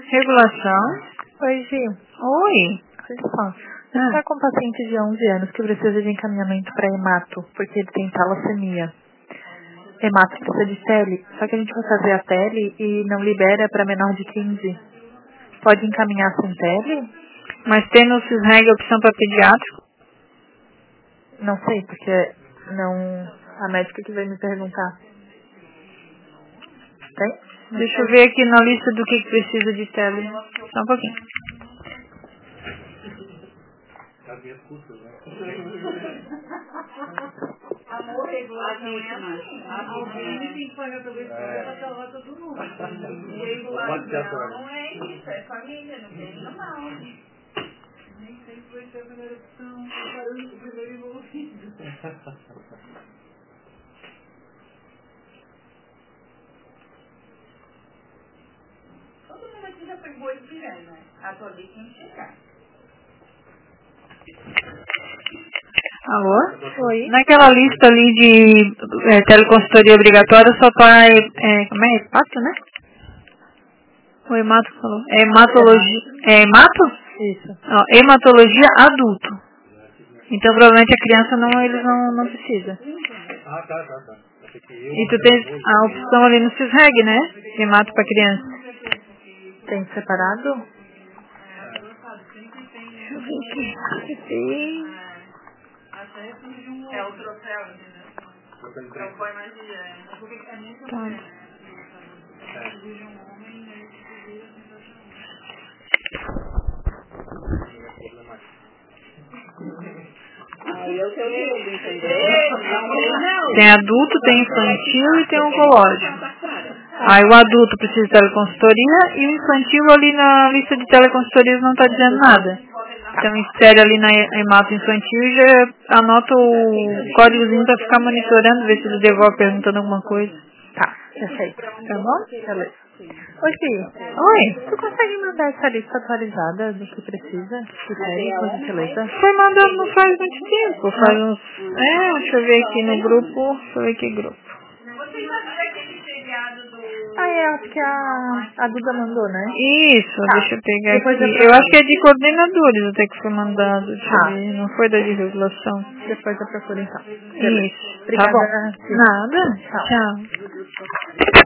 Regulação. Oi, Gi. Oi. Você está com um paciente de 11 anos que precisa de encaminhamento para hemato, porque ele tem talassemia. Hemato precisa de tele, só que a gente vai fazer a tele e não libera para menor de 15. Pode encaminhar sem tele? Mas tem no CISREG a opção para pediátrico? Não sei, porque não a médica que veio me perguntar. Tem? Deixa eu ver aqui na lista do que precisa de tele. Só um pouquinho. Amor, regulação é assim. Alguém tem que pagar pelo Estado pra salvar todo mundo. Regulação não é isso, é família, não tem normal. Nem sempre vai ser a melhor opção, comparando com o primeiro envolvido. Todo mundo aqui já foi boa de pirâmide, né? A tua vez tem que chegar. Alô? Oi. Naquela lista ali de teleconsultoria obrigatória só tá, como é? Hepato, né? O hemato falou. É hematologia. É hemato? Isso. Ó, hematologia adulto. Então provavelmente a criança eles não precisa. E tu tens a opção ali no CISREG, né? Hemato para criança. Tem separado? Deixa eu ver aqui. É o troféu, entendeu? Então foi mais de porque é muito Tá. de um homem, aí aí eu tenho medo, entendeu? Tem adulto, tem infantil e tem oncológico. Aí o adulto precisa de teleconsultoria e o infantil ali na lista de teleconsultorias não está dizendo nada. Então insere ali na hemato infantil e já anota o códigozinho para ficar monitorando, ver se ele devolve perguntando alguma coisa. Tá, perfeito. Tá bom? Beleza. Ô, Gi. Oi. Tu consegue mandar essa lista atualizada do que precisa? De tele, por gentileza? Foi mandado não faz muito tempo. Faz uns... deixa eu ver aqui no grupo. Deixa eu ver que grupo. Você já viu aquele seriado do... Eu acho que a Duda mandou, né? Isso, Tá. deixa eu pegar Depois aqui. Eu acho que é de coordenadores até que foi mandado. Deixa eu ver. Não foi da de regulação. Depois eu procuro então. Beleza. Isso. Obrigada. Tá bom. Nada. Tchau. Tchau.